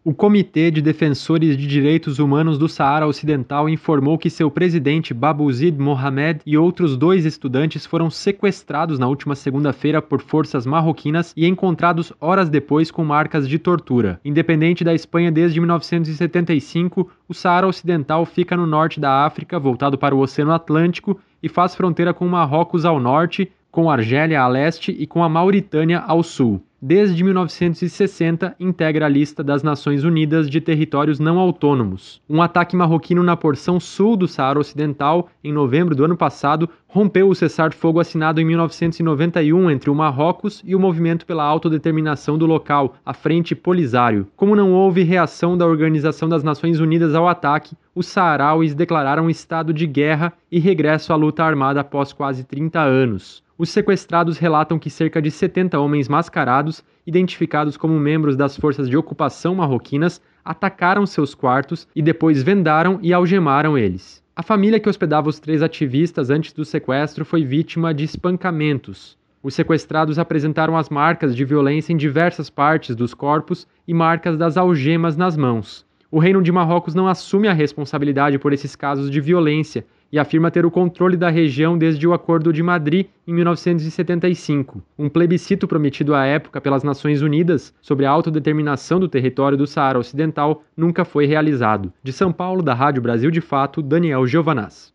O Comitê de Defensores de Direitos Humanos do Saara Ocidental informou que seu presidente Babouzid Mohamed e outros 2 estudantes foram sequestrados na última segunda-feira por forças marroquinas e encontrados horas depois com marcas de tortura. Independente da Espanha desde 1975, o Saara Ocidental fica no norte da África, voltado para o Oceano Atlântico, e faz fronteira com Marrocos ao norte, com Argélia a leste e com a Mauritânia ao sul. Desde 1960, integra a lista das Nações Unidas de Territórios Não Autônomos. Um ataque marroquino na porção sul do Saara Ocidental, em novembro do ano passado, rompeu o cessar-fogo assinado em 1991 entre o Marrocos e o Movimento pela Autodeterminação do local, a Frente Polisário. Como não houve reação da Organização das Nações Unidas ao ataque, os saarauis declararam estado de guerra e regresso à luta armada após quase 30 anos. Os sequestrados relatam que cerca de 70 homens mascarados, identificados como membros das forças de ocupação marroquinas, atacaram seus quartos e depois vendaram e algemaram eles. A família que hospedava os 3 ativistas antes do sequestro foi vítima de espancamentos. Os sequestrados apresentaram as marcas de violência em diversas partes dos corpos e marcas das algemas nas mãos. O Reino de Marrocos não assume a responsabilidade por esses casos de violência e afirma ter o controle da região desde o Acordo de Madrid, em 1975. Um plebiscito prometido à época pelas Nações Unidas sobre a autodeterminação do território do Saara Ocidental nunca foi realizado. De São Paulo, da Rádio Brasil de Fato, Daniel Giovanaz.